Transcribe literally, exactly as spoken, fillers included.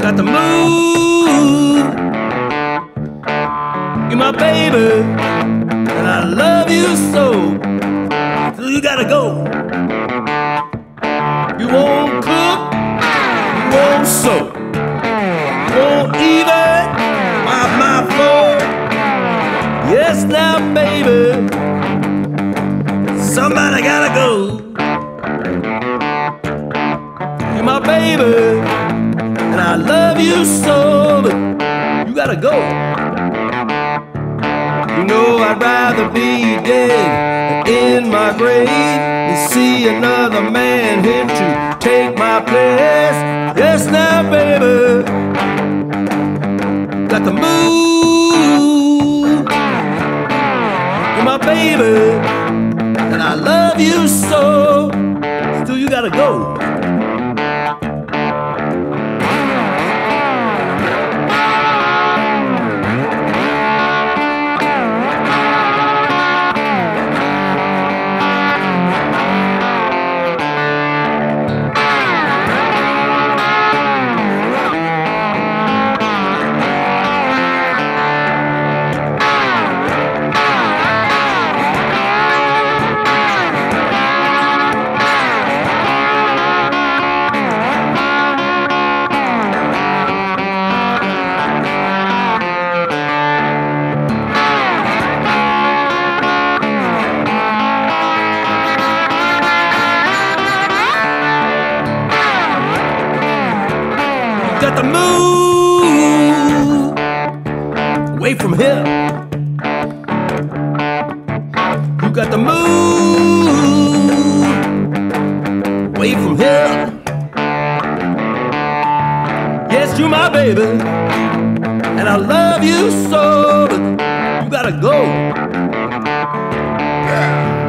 got the move. You're my baby, and I love you so. So you gotta go. You won't cook, you won't sew, you won't even wipe my floor. Yes, now, baby, somebody gotta go. You're my baby, and I love you so, but you gotta go. You know I'd rather be dead in my grave than see another man here to take my place. Yes, now, baby, got the move. You're my baby, and I love you so. Still, you gotta go. Got the move away from here. You got the move away from here. Yes, you're my baby, and I love you so, but you gotta go. Yeah.